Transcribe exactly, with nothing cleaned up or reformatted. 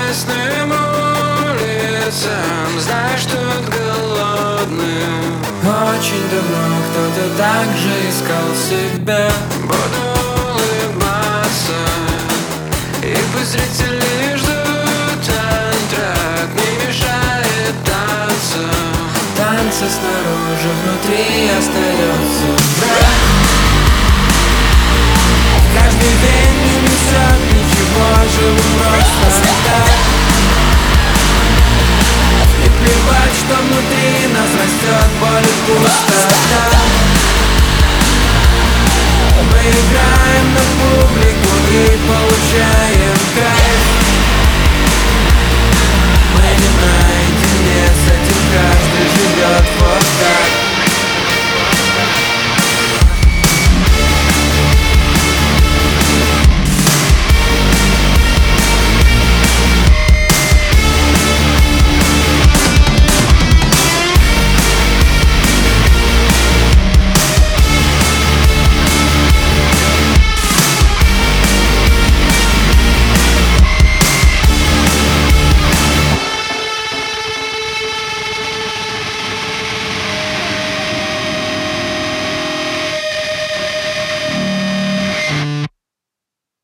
тесным улицам, знаешь, тут голодным. Очень давно кто-то так же искал себя. Буду улыбаться, и пусть зрители ждут антракт, не мешает танцу. Танцы снаружи, внутри остается брак. Каждый день не несет ничего, живу просто так. И плевать, что внутри нас растет боль и пустота.